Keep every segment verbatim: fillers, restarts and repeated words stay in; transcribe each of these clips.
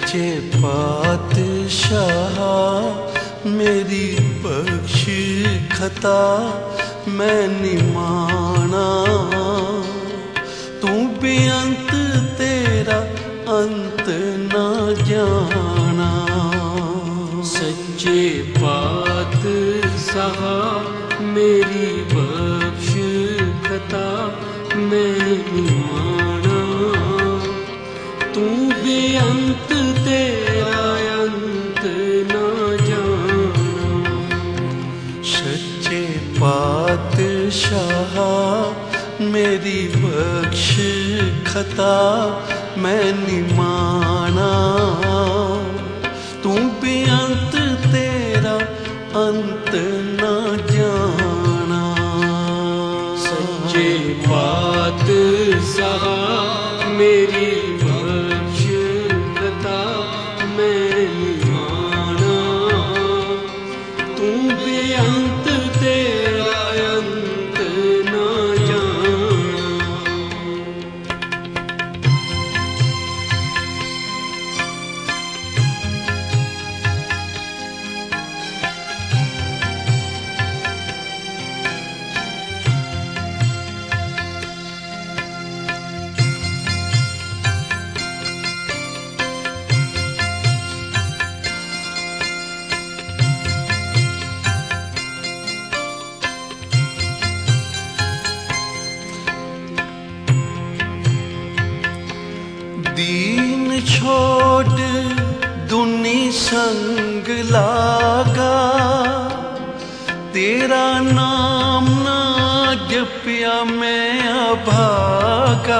सच्चे पातशाह मेरी बख्श खता मैं निमाना, तू बेअंत तेरा अंत ना जाना। सच्चे पातशाह मेरी बख्श खता मैं निमाना, तू बेअंत तेरा अंत ना जाना। सच्चे पातशाह मेरी बख्श खता मैं निमाना, तू बेअंत तेरा अंत ना जाना। सच्चे पातशाह मेरी बख्श खता मैं निमाना, तू बेअंत तेरा अंत ना जाना। दीन छोड़ दुनी संग लागा, तेरा नाम ना जपिया मैं अभागा।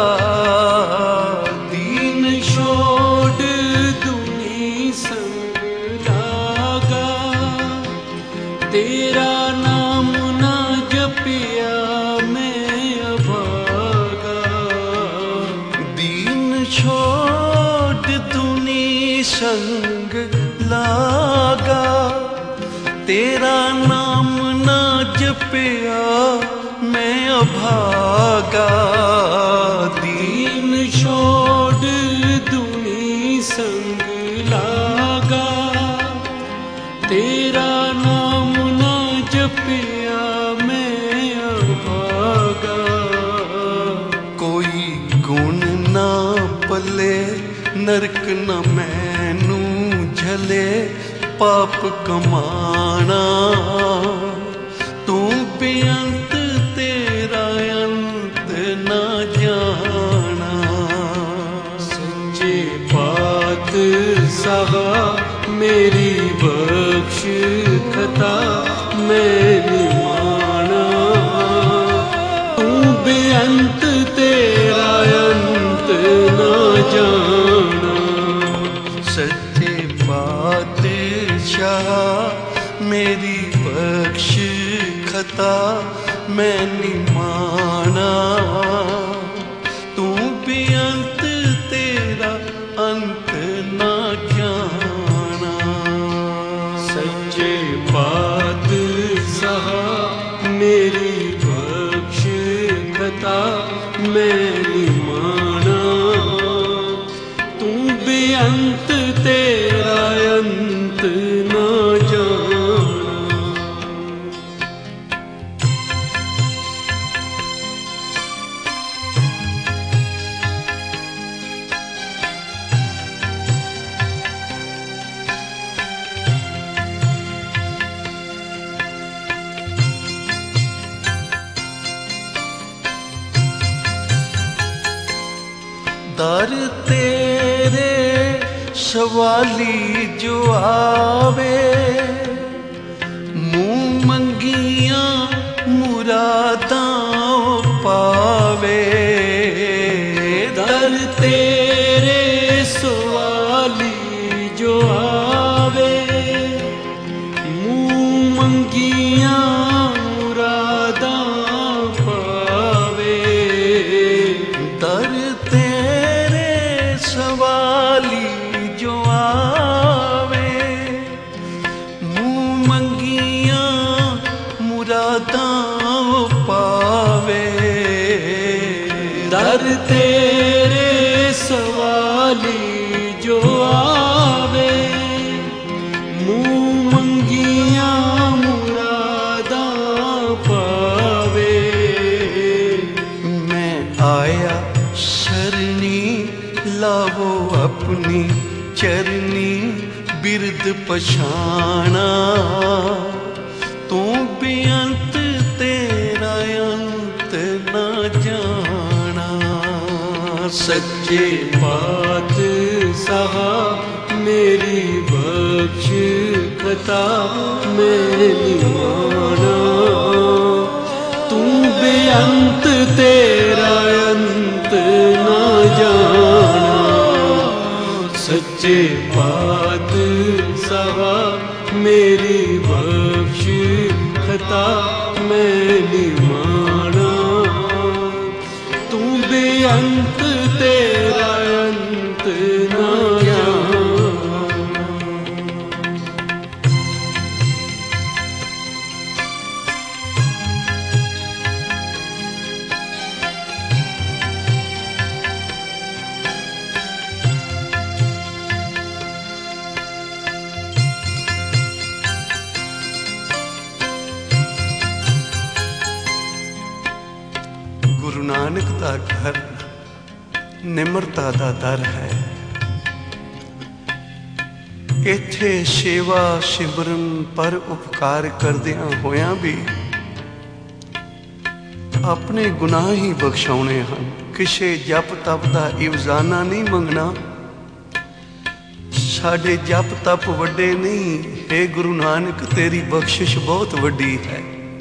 दीन छोड़ दुनी संग लागा, तेरा नाम ना जपिया मैं अभागा। दीन छोड़ दुनी संग लागा, तेरा नाम ना जपिया मैं अभागा। दीन छोड़ दुनी संग लागा, तेरा नाम ना जपिया मैं अभागा। कोई गुण ना पले नरक न मैनू झले पाप कमाना, तू बेअंत तेरा अंत ना जाना। सच्चे पातशाह मेरी बख्श खता मैं निमाना, तू बेअंत तेरा अंत ना जाना। सच्चे पातशाह मेरी बख्श खता मैं निमाना, तू बेअंत तेरा अंत ना जाना। सच्चे पातशाह मेरी बख्श खता मैं निमाना, तू बेअंत तेरा अंत ना जाना। दर तेरे सवाली जो आवे, मुँह मंगिया मुरादां पावे। दर तेरे सवाली जो आवे, मुँह मंगिया मुरादां पावे। दर तेरे सवाली जो आवे, मुँह मंगिया मुरादां पावे। बिरद पछाना, तू बेअंत तेरा अंत न जाना। सच्चे पातशाह मेरी बख्श खता मैं निमाना, तू बेअंत तेरा अंत न जाना। सच्चे पातशाह मेरी बख्श खता मैं निमाना, तू बेअंत तेरा अंत न जाना। गुरु नानक दा घर निमरता दा दर है। इत्थे सेवा सिमरन पर उपकार करदियां होयां भी अपने गुनाह ही बख्शाउणे हन। किसे जप तप दा इवजाना नहीं मंगना, साडे जप तप वड्डे नहीं। हे गुरु नानक तेरी बख्शिश बहुत वड्डी है,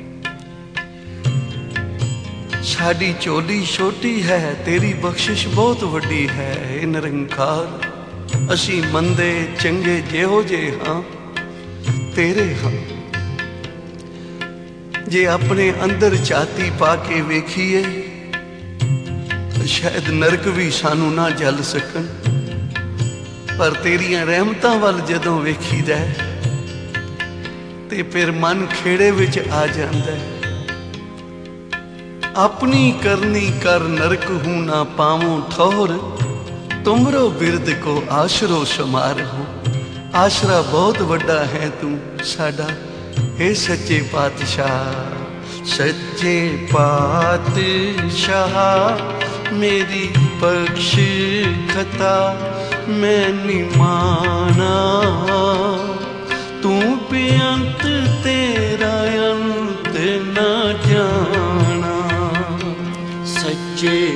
साडी चोली छोटी है, तेरी बख्शिश बहुत वड्डी है। हे निरंकार असी मंदे चंगे जेहो जे हाँ तेरे हाँ। जे अपने अंदर छाती पा के वेखीए शायद नरक भी सानू ना जल सकन, पर तेरियां रहमतां वल जदों वेखीदा ते फिर मन खेड़े विच आ जांदा है। अपनी करनी कर नरक हूं ना पावों ठोर, तुमरो बिरद को आशरो समार हो। आशरा बहुत वड्डा है तू साडा, हे सच्चे पातशाह। सच्चे पातशाह मेरी बख्श खता मैं निमाना, तू बेअंत तेरा अंत न जाना। सच्चे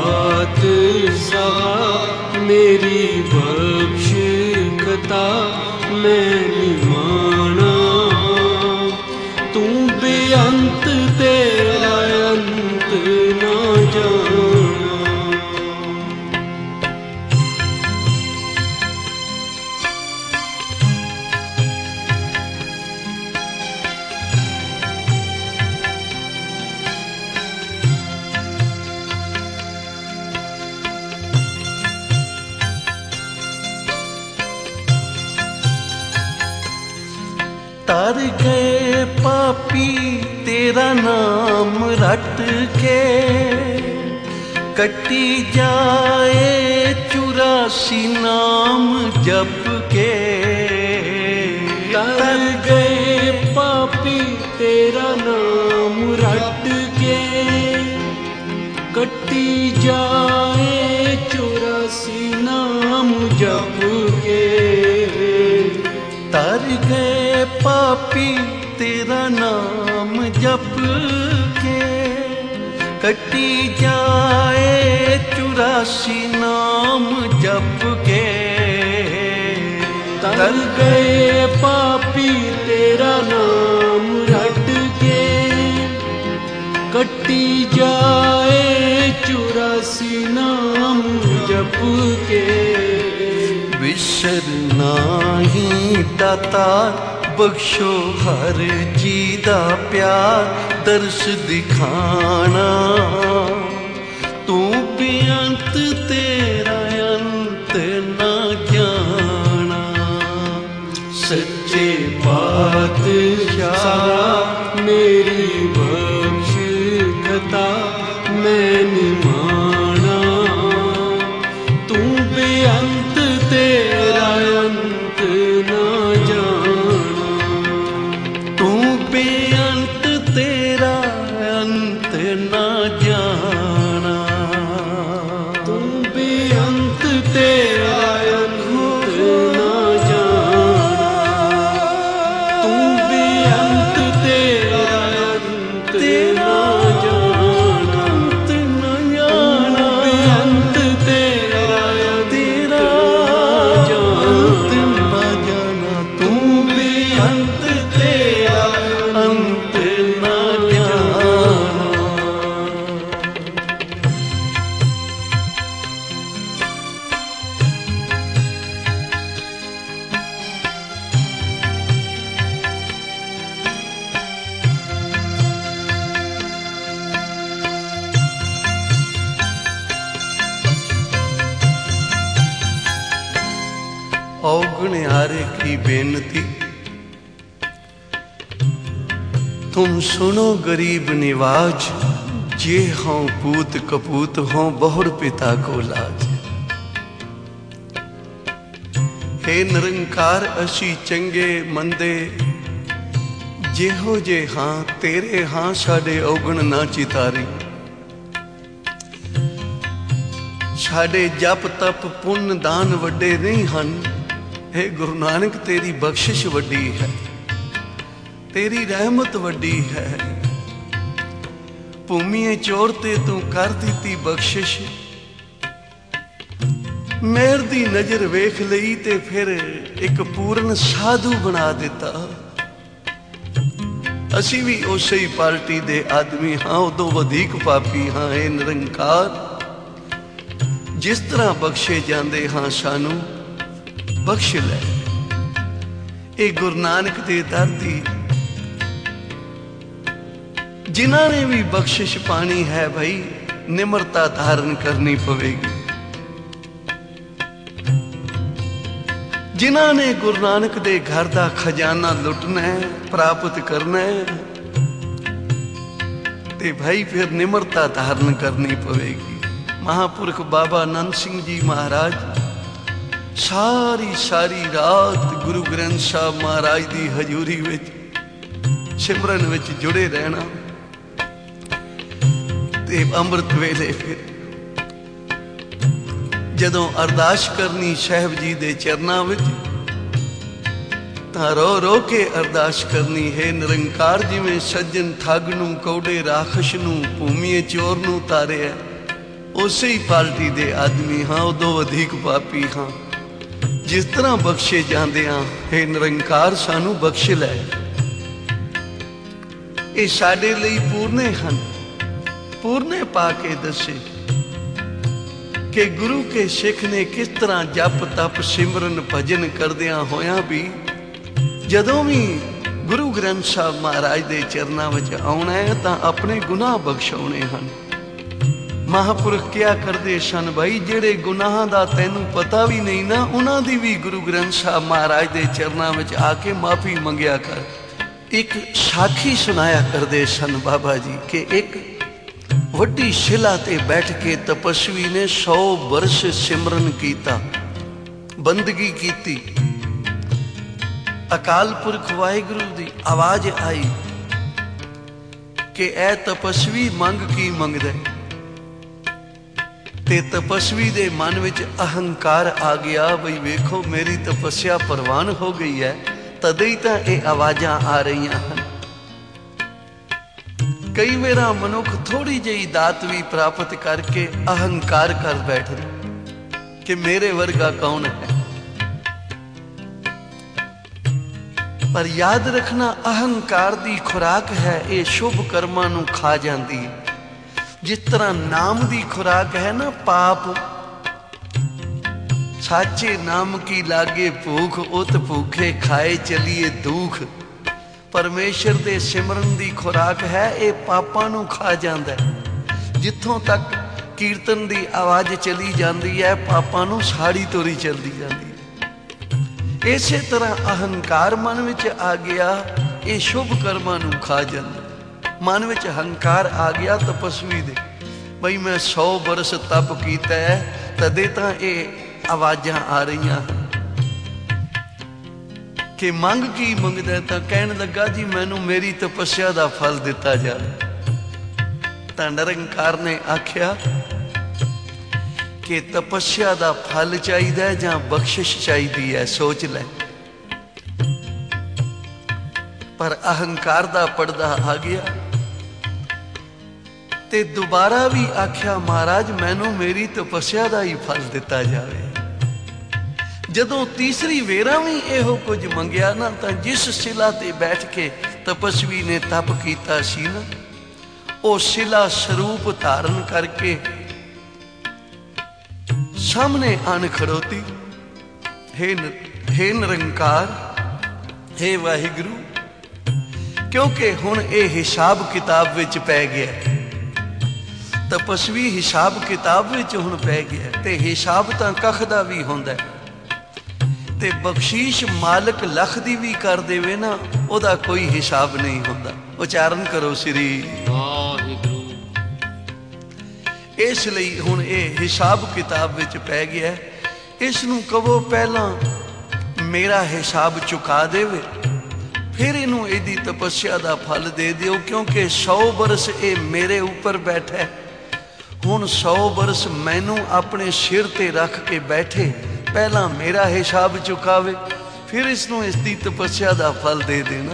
पातशाह मेरी बख्श खता मैं निमाना, तू बेअंत तेरा अंत न जाना। तर गए पापी तेरा नाम रट के, कटी जाए चुरासी नाम जप के। तर गए पापी तेरा नाम रट के, कटी जाए चुरासी नाम जप के। तर गए पापी तेरा नाम जप के, कटी जाए चुरासी नाम जप के। तर गए पापी तेरा नाम रट के, कटी जाए चुरासी नाम जप के। विसर नाही दाता बख्शो हर जी दा प्यार, दर्श दिखाना तू बेअंत तेरा अंत ना जाना। सच्चे पातशाह मेरी बख्श खता मैं निमाना, तू बेअंत तेरा अंत ना जाना। तू बेअंत तेरा अंत ना जाना। तू बेअंत तेरा अंत ना जाना। निहारे की बेनती, तुम सुनो गरीब निवाज, जे हों पूत कपूत हों बहुर पिता को लाज। हे निरंकार असी चंगे मंदे जेहो जे हाँ तेरे हाँ साडे औगण ना चितारी। साडे जप तप पुण्य दान वड्डे नहीं हन। हे गुरु नानक तेरी बख्शिश वड्डी है, तेरी रहमत वड्डी है। भूमिए चोर ते तू कर दिती बख्शिश, मेहर दी नजर वेख लई ते फिर एक पूर्ण साधु बना दिता। असी भी उसे ही पार्टी दे आदमी हाँ, उदों वधीक पापी हाँ। हे निरंकार, जिस तरह बख्शे जांदे हाँ सानू बख्श लै। ए गुरु नानक दे दर दी जिन्हां ने भी बख्शिश पानी है भाई, निम्रता धारण करनी पवेगी। जिन्हां ने गुरु नानक दे घर दा खजाना लुटना है, प्राप्त करना है, ते भाई फिर निम्रता धारण करनी पवेगी। महापुरख बाबा नंद सिंह जी महाराज सारी सारी रात गुरु ग्रंथ साहब महाराज दी हजूरी विच सिमरन विच जुड़े रहना ते अमृत वेले फिर जदों अरदास करनी साहब जी दे चरनां विच तां रो रो के अरदास करनी। है निरंकार, जिवें सज्जन ठग नूं कौड़े राखश नूं भूमिए चोर नूं तारिया, उसे ही पार्टी दे आदमी हाँ, उदों वधीक पापी हाँ। जिस तरह बख्शे जांदे हां, हे निरंकार सानू बख्श लै। ये साडे लई पूरने हन। पूरने पा के दसे कि गुरु के सिख ने किस तरह जप तप सिमरन भजन करदियां होयां भी जदों भी गुरु ग्रंथ साहब महाराज दे चरनां विच आउणा है तां अपने गुनाह बख्शाउणे हन। महापुरख क्या करते सन भाई, जेड़े गुनाहां दा तैनू पता भी नहीं ना, उन्हां दी भी गुरु ग्रंथ साहब महाराज दे चरनां विच आके माफी मंगिया कर। एक साखी सुनाया करते सन बाबा जी कि एक वड्डी शिला ते बैठ के तपस्वी ने सौ वर्ष सिमरन कीता, बंदगी कीती। अकाल पुरख वाहिगुरु दी आवाज आई कि ऐ तपस्वी मंग की मंगदे। ते तपस्वी दे मन विच अहंकार आ गया, बई वेखो मेरी तपस्या परवान हो गई है, तदे ही तां ये आवाज़ां आ रही हैं। कई मेरा मनुख थोड़ी जी दात भी प्राप्त करके अहंकार कर बैठे कि मेरे वर्गा कौन है। पर याद रखना, अहंकार दी खुराक है, ये शुभ कर्मां नूं खा जाती है। जिस तरह नाम दी खुराक है ना पाप, साचे नाम की लागे भूख, उत भूखे खाए चलिए दुख। परमेश्वर दे सिमरन दी खुराक है, ये पापां नूं खा जांदा है। जिथों तक कीर्तन दी आवाज़ चली जाती है, पापां नूं साड़ी तोरी चलती जाती है। इसे तरह अहंकार मन विच आ गया, ये शुभ कर्मां नूं खा जांदा। मन विच अहंकार आ गया तपस्वी दे, बई मैं सौ बरस तप कीता है, तदे तां ये आवाज़ां आ रही हैं कि मंग की मंगदा। तां कहण लगा जी मैनू मेरी तपस्या दा फल दिता जाए। तां निरंकार ने आख्या कि तपस्या दा फल चाहिदा है जां बख्शिश चाहिदी है, सोच ले। पर अहंकार दा पर्दा आ गया ते दोबारा भी आख्या महाराज मैनू मेरी तपस्या दा ही फल दिता जाए। जदों तीसरी वेरा भी इहो कुछ मंगिया ना, तां जिस शिला ते बैठ के तपस्वी ने तप कीता सी ना, वो शिला स्वरूप धारण करके सामने आन खड़ोती। हे हे निरंकार, हे वाहिगुरु, क्योंकि हुण ये हिसाब किताब विच पै गया। तपस्वी हिसाब किताब विच हुण पै गया ते हिसाब तां कख दा भी हुंदा है। ते बख्शीश मालिक लख दी भी कर देवे ना, ओदा कोई हिसाब नहीं होता। उचारण करो श्री वाहिगुरू। इसलिए हुण ये हिसाब किताब विच पै गया। इसनूं कहो पहला मेरा हिसाब चुका देवे, फिर इनू इहदी तपस्या का फल दे दिओ, क्योंकि सौ बरस ये मेरे ऊपर बैठा है। हुण सौ बरस मैनू अपने सिर ते रख के बैठे, पहला मेरा हिसाब चुकावे, फिर इसनू इसकी तपस्या का फल दे देना।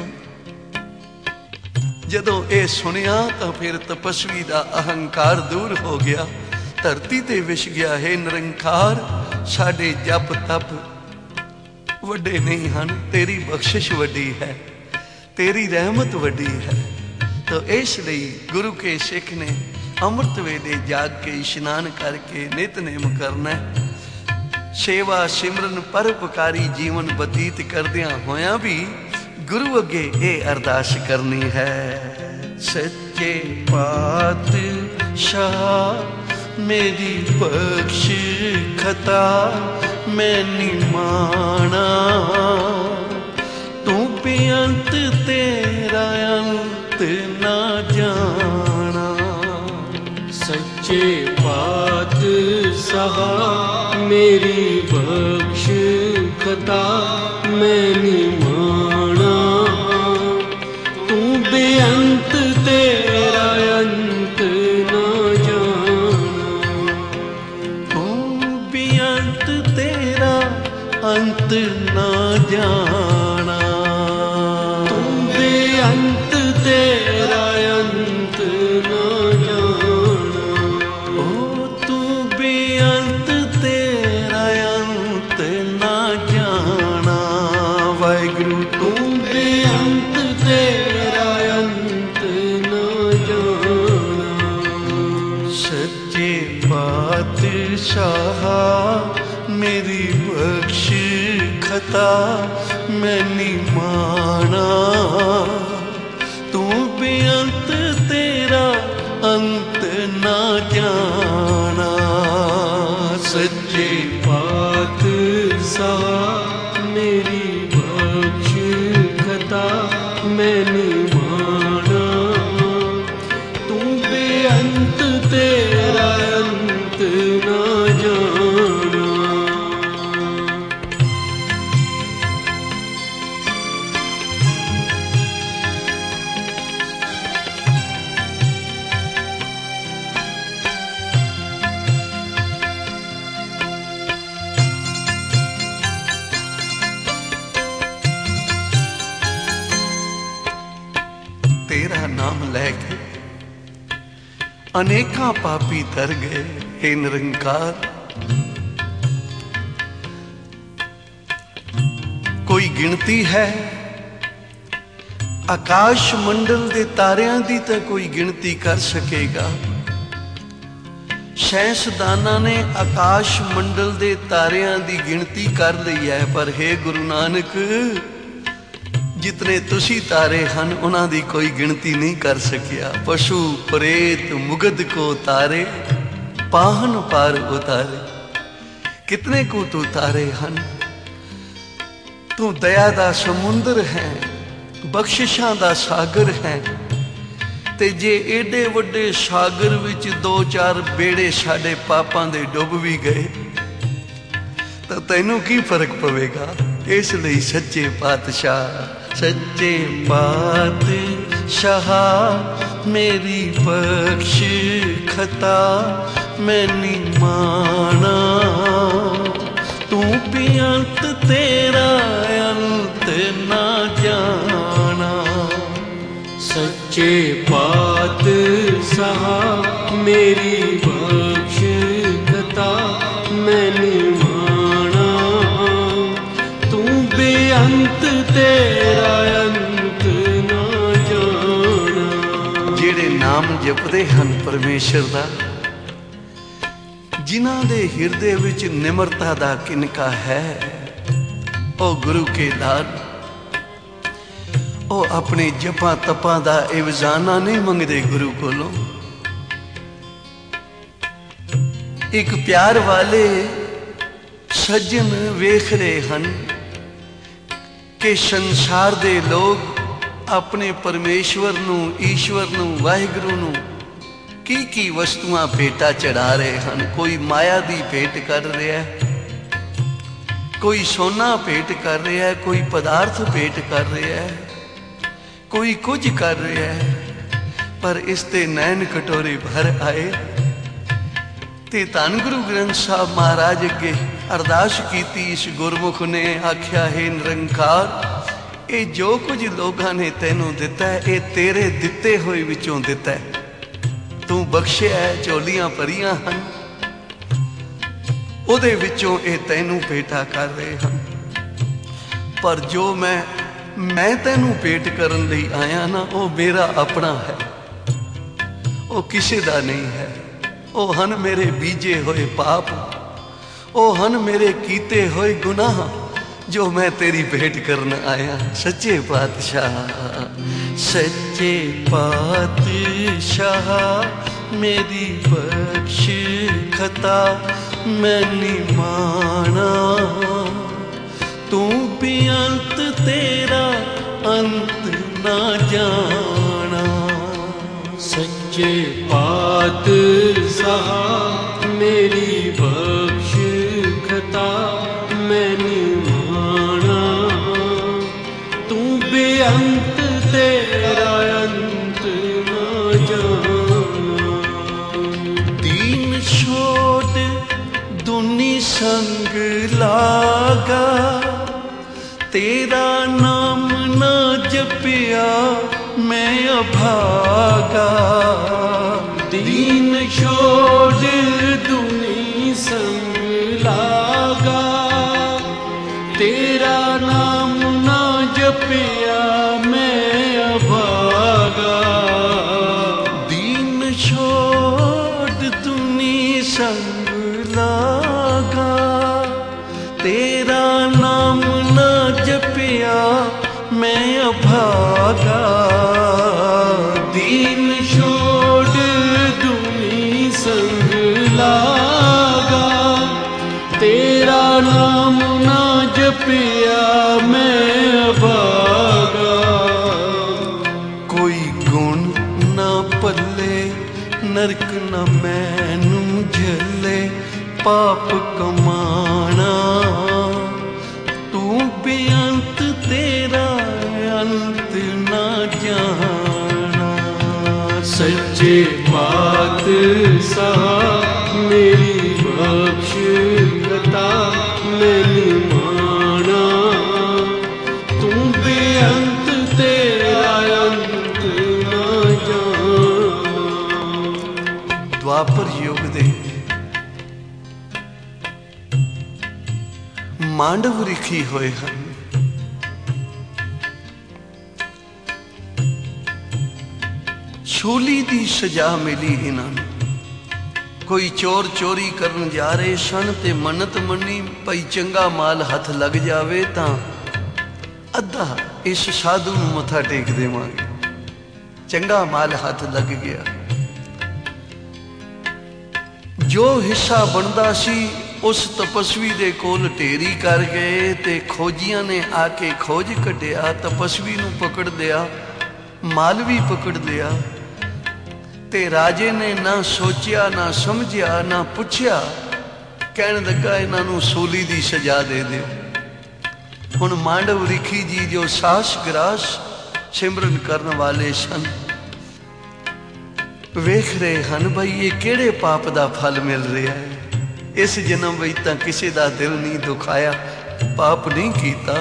जदों ये सुनिया तो फिर तपस्वी का अहंकार दूर हो गया, धरती ते विछ गया। हे निरंकार, साडे जप तप वड्डे नहीं हन, तेरी बख्शिश वड्डी है, तेरी रहमत वड्डी है। तो इसलिए गुरु के सिख ने अमृत वेले जाग के इशनान करके नितनेम करना है। सेवा सिमरन परोपकारी जीवन बतीत करदियां होया भी गुरु अगे ये अरदास करनी है। सच्चे पातशाह मेरी बख्श खता, मैं निमाना तू बेअंत तेरा अंत ना जाना। सच्चे पातशाह मेरी बख्श खता, मैं निमाना तू बेअंत तेरा अंत ना जाना। तू बेअंत तेरा अंत ना जाना। तू बेअंत तेरा अंत ना जाना। ओ तू बेअंत तेरा अंत ना जाना। वाहिगुरू तू बेअंत तेरा अंत ना जाना। सच्चे पातशाह मेरी बख्श खता, मैं निमाना तू बेअंत तेरा अंत ना जाना। सच्चे पातशाह मेरी बख्श खता, मैं निमाना तू बेअंत तेरा अंत ना जाना। तेरा नाम लैके अनेका पापी तर गए। हे निरंकार, कोई गिनती है आकाश मंडल दे तारियां दी, तो कोई गिनती कर सकेगा। साइंसदाना ने आकाश मंडल दे तारियां दी गिनती कर ली है, पर हे गुरु नानक, जितने तुसी तारे हन उन्हां दी कोई गिनती नहीं कर सकिया। पशु प्रेत मुगद को तारे, पाहन पार उतारे, कितने को तू तारे हन। तू दया दा समुंदर है, बख्शिशां दा सागर है। ते जे एडे वड्डे सागर विच दो चार बेड़े साडे पापां दे डुब भी गए तो तैनू की फर्क पवेगा। इसलिए सच्चे पातशाह, सच्चे पातशाह मेरी बख्श खता, मैं निमाना तू बेअंत तेरा अंत ना जाना। सच्चे पातशाह मेरी बख्श खता, मैं निमाना तू बेअंत तेरा अंत ना जाना। जेड़े नाम जपदे हन परमेश्वर दा, जिन्हां दे हिरदे विच निमरता दा किनका है, ओ गुरु के दान, ओ अपने जपा तपा दा इवजाना नहीं मंगदे गुरु कोलों। एक प्यार वाले सज्जन वेख रहे हन कि संसार दे लोग अपने परमेश्वर नूं, ईश्वर नूं, वाहिगुरू नूं की की वस्तुआं भेटा चढ़ा रहे हैं। कोई माया दी भेंट कर रहा है, कोई सोना भेंट कर रहा है, कोई पदार्थ भेंट कर रहा है, कोई कुछ कर रहा है। पर इसते नैन कटोरे भर आए ते धन गुरु ग्रंथ साहब महाराज अगे अरदास कीती। इस गुरमुख ने आख्या, हे निरंकार, ये जो कुछ लोगों ने तैनू दिता है, ये तेरे दिते होए विचों दिता है। तू बख्शिया है, झोलियां भरियां हन, उहदे विचों ये तैनू भेंटा कर रहे हैं। पर जो मैं मैं तैनू भेंट करन लई आया ना, वो मेरा अपना है, वो किसी दा नहीं है। ओ हन मेरे बीजे होए पाप, ओ हन मेरे कीते होए गुनाह, जो मैं तेरी भेंट करन आया। सच्चे पातशाह, सच्चे पातशाह, मेरी बख्श खता मैं निमाना। तू भी अंत तेरा अंत ना जाना। सच्चे पातशाह, मेरी बख्श खता मैं निमाना। तू बेअंत तेरा अंत न जाना। दीन छोड़ दुनी संग लागा, तेरा नाम ना जपिया मैं अभागा। दीन छोड़ दुनी संग लागा, तेरा नाम ना जपिया मैं अभागा। दीन छोड़ दुनी संग लागा, तेरा नाम ना जपिया मैं अभागा। दीन छोड़ दुनी संग लागा, तेरा नाम ना जपिया मैं अभागा। कोई गुण ना पल्ले, नरक न मैनू झले, पाप कमाना। तू बेअंत तेरा अंत ना जाना। सच्चे पातशाह, मेरी बख्श खता मैं निमाना। तू बेअंत तेरा अंत ना जाना। द्वापर युग दे मांडव रिखी होए हन। छूली दी सजा मिली इन्हां नूं। कोई चोर चोरी करन जा रहे सन ते मन्नत मन्नी, भाई चंगा माल हथ लग जावे तां अद्धा इस साधु नूं मत्था टेक देवांगे। चंगा माल हथ लग गया, जो हिस्सा बनदा सी उस तपस्वी दे कोल ढेरी कर गए ते खोजियां ने आके खोज कढ़िया, तपस्वी नूं पकड़ लिया, माल भी पकड़ लिया। ते राजे ने ना सोचिया ना समझिया ना पुछया, कहन लगा इन्हां नूं सूली दी सजा दे दिओ। हुण मांडव रिखी जी जो सास ग्रास सिमरन करन वाले सन, वेख रहे हन भाई ये किहड़े पाप दा फल मिल रहा है। इस जन्म विच तां किसी दा दिल नहीं दुखाया, पाप नहीं कीता।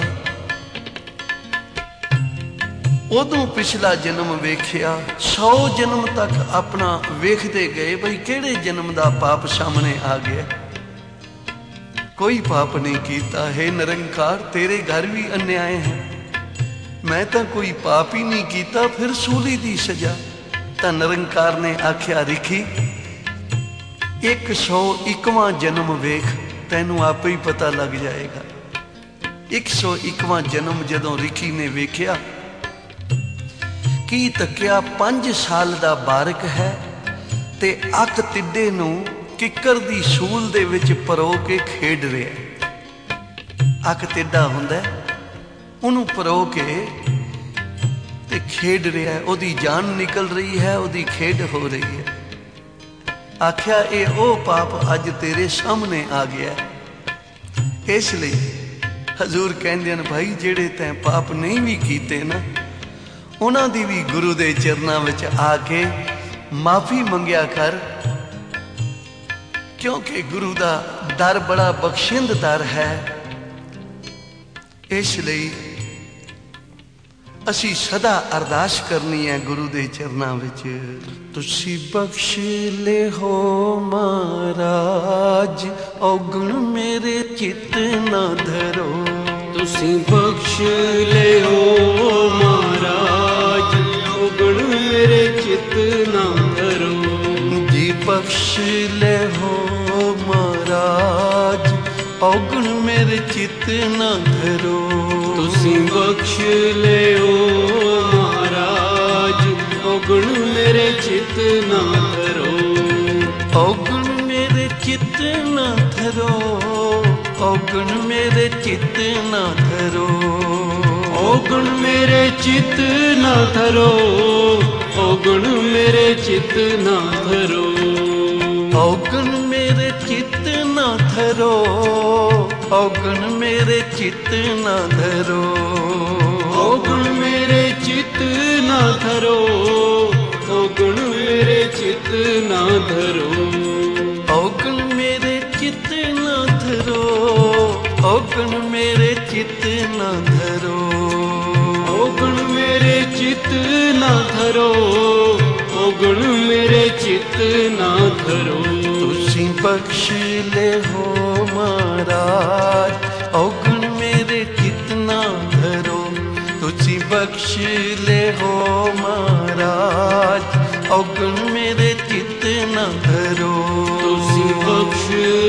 उदों पिछला जन्म वेख्या, सौ जन्म तक अपना वेखते गए भाई किहड़े जन्म दा पाप सामने आ गया। कोई पाप नहीं कीता। हे निरंकार, तेरे घर भी अन्याय है, मैं तो कोई पाप ही नहीं कीता, फिर सूली दी सजा। तां निरंकार ने आख्या, रिखी एक सौ इकवां जन्म वेख, तैनू आप ही पता लग जाएगा। एक सौ इकवां जन्म जदों रिखी ने वेख्या, की तकिया पांच साल दा बारक है ते अक तिड्डे नूं किकर दी सूल दे विच परो के खेड रहा। अक तिड्डा हुंदा ਉਹਨੂੰ ਪਰੋ ਕੇ ਤੇ ਖੇਡ ਰਿਹਾ, ਉਹਦੀ ਜਾਨ ਨਿਕਲ ਰਹੀ ਹੈ, ਉਹਦੀ ਖੇਡ ਹੋ ਰਹੀ ਹੈ। ਆਖਿਆ ਇਹ ਉਹ ਪਾਪ ਅੱਜ ਤੇਰੇ ਸਾਹਮਣੇ ਆ ਗਿਆ। ਇਸ ਲਈ ਹਜ਼ੂਰ ਕਹਿੰਦੇ ਹਨ, ਭਾਈ ਜਿਹੜੇ ਤੈਂ ਪਾਪ ਨਹੀਂ ਵੀ ਕੀਤੇ ਨਾ, ਉਹਨਾਂ ਦੀ ਵੀ ਗੁਰੂ ਦੇ ਚਰਨਾਂ ਵਿੱਚ ਆ ਕੇ ਮਾਫੀ ਮੰਗਿਆ ਕਰ, ਕਿਉਂਕਿ ਗੁਰੂ ਦਾ ਦਰ ਬੜਾ ਬਖਸ਼ਿੰਦ ਦਰ ਹੈ। ਇਸ ਲਈ ਅਸੀਂ ਸਦਾ ਅਰਦਾਸ ਕਰਨੀ ਹੈ ਗੁਰੂ ਦੇ ਚਰਨਾਂ ਵਿੱਚ, ਤੁਸੀਂ ਬਖਸ਼ ਲਿਓ ਮਹਾਰਾਜ, ਔਗਣ ਮੇਰੇ ਚਿੱਤ ਨਾ ਧਰੋ। ਤੁਸੀਂ ਬਖਸ਼ ਲਿਓ ਮਹਾਰਾਜ, ਔਗਣ ਮੇਰੇ ਚਿੱਤ ਨਾ ਧਰੋ। ਜੀ ਬਖਸ਼ ਲਿਓ ਮਹਾਰਾਜ, ਔਗਣ ਮੇਰੇ ਚਿੱਤ ਨਾ ਧਰੋ। ਤੁਸੀਂ ਬਖਸ਼ ਲਿਓ ਮਹਾਰਾਜ, ਔਗਣ ਮੇਰੇ ਚਿੱਤ ਨਾ ਧਰੋ। ਔਗਣ ਮੇਰੇ ਚਿੱਤ ਨਾ ਧਰੋ, ਔਗਣ ਮੇਰੇ ਚਿੱਤ ਨਾ ਧਰੋ। ਔਗਣ ਮੇਰੇ ਚਿੱਤ ਨਾ ਧਰੋ, ਔਗਣ ਮੇਰੇ ਚਿੱਤ ਨਾ ਧਰੋ। ਔਗਣ ਮੇਰੇ ਚਿੱਤ ਨਾ ਧਰੋ, ਔਗਣ ਮੇਰੇ ਚਿੱਤ ਨਾ ਧਰੋ। ਔਗਣ ਮੇਰੇ ਚਿੱਤ ਨਾ ਧਰੋ, ਔਗਣ ਮੇਰੇ ਚਿੱਤ ਨਾ ਧਰੋ। ਔਗਣ ਮੇਰੇ ਚਿੱਤ ਨਾ ਧਰੋ, ਔਗਣ ਮੇਰੇ ਚਿੱਤ ਨਾ ਧਰੋ। ਔਗਣ ਮੇਰੇ ਚਿੱਤ ਨਾ ਧਰੋ, ਔਗਣ ਮੇਰੇ ਚਿੱਤ ਨਾ ਧਰੋ। ਤੁਸੀਂ ਬਖਸ਼ ਲਿਓ ਮਹਾਰਾਜ, ਔਗਣ ਮੇਰੇ ਚਿੱਤ ਨਾ ਧਰੋ। ਤੁਸੀਂ ਬਖਸ਼ ਲਿਓ ਮਹਾਰਾਜ, ਔਗਣ ਮੇਰੇ ਚਿੱਤ ਨਾ ਧਰੋ। ਤੁਸੀਂ ਬਖਸ਼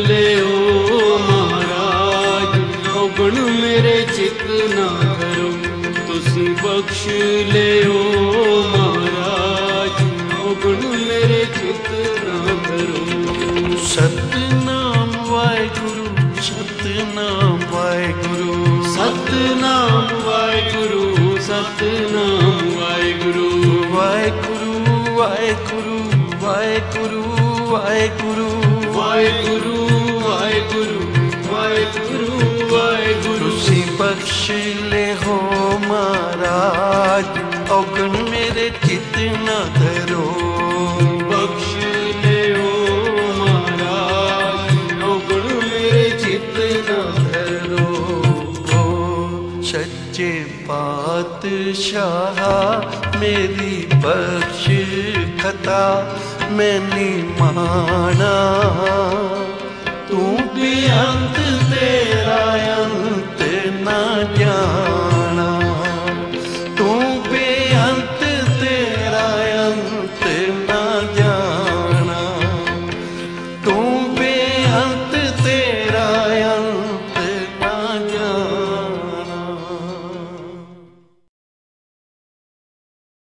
ਲਿਓ ਮਹਾਰਾਜ, ਔਗਣ ਮੇਰੇ ਚਿੱਤ ਨਾ ਧਰੋ। ਤੁਸੀਂ ਬਖਸ਼ ਲਿਓ ਮਹਾਰਾਜ, ਔਗਣ ਮੇਰੇ ਚਿੱਤ ਨਾ ਧਰੋ। ਸਤਿਨਾਮ ਵਾਹਿਗੁਰੂ, ਸਤਿਨਾਮ ਵਾਹਿਗੁਰੂ, ਸਤਿਨਾਮ ਵਾਹਿਗੁਰੂ, ਸਤਿਨਾਮ ਵਾਹਿਗੁਰੂ। ਵਾਹਿਗੁਰੂ ਵਾਹਿਗੁਰੂ ਵਾਹਿਗੁਰੂ ਵਾਹਿਗੁਰੂ ਵਾਹਿਗੁਰੂ ਵਾਹਿਗੁਰੂ ਵਾਹਿਗੁਰੂ ਵਾਹਿਗੁਰੂ। ਤੁਸੀਂ ਬਖਸ਼ ਲਿਓ ਮਹਾਰਾਜ, ਔਗਣ ਮੇਰੇ ਚਿੱਤ ਨਾ ਧਰੋ। ਬਖਸ਼ ਲਿਓ ਮਹਾਰਾਜ, ਔਗਣ ਮੇਰੇ ਚਿੱਤ ਨਾ ਧਰੋ। ਸੱਚੇ ਪਾਤਸ਼ਾਹ ਮੇਰੀ ਬਖਸ਼ ਖਤਾ, ਮੈਂ ਨੀ ਮਾਣਾ ਤੂੰ ਬੇਅੰਤ ਤੇਰਾ ਅੰਤ ਨਾ ਜਾਣਾ।